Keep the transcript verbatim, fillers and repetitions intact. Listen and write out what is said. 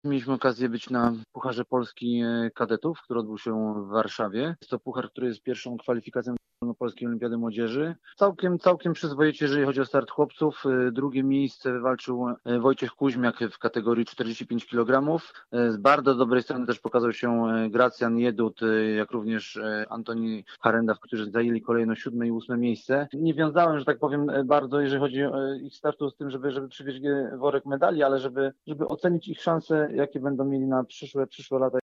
Mieliśmy okazję być na Pucharze Polski Kadetów, który odbył się w Warszawie. Jest to puchar, który jest pierwszą kwalifikacją do Polskiej Olimpiady Młodzieży. Całkiem, całkiem przyzwoicie, jeżeli chodzi o start chłopców. Drugie miejsce wywalczył Wojciech Kuźmiak w kategorii czterdzieści pięć kilogramów. Z bardzo dobrej strony też pokazał się Gracjan Jedut, jak również Antoni Harenda, którzy zajęli kolejno siódme i ósme miejsce. Nie wiązałem, że tak powiem, bardzo, jeżeli chodzi o ich startu z tym, żeby, żeby przywieźć worek medali, ale żeby, żeby ocenić ich szanse, jakie będą mieli na przyszłe, przyszłe lata.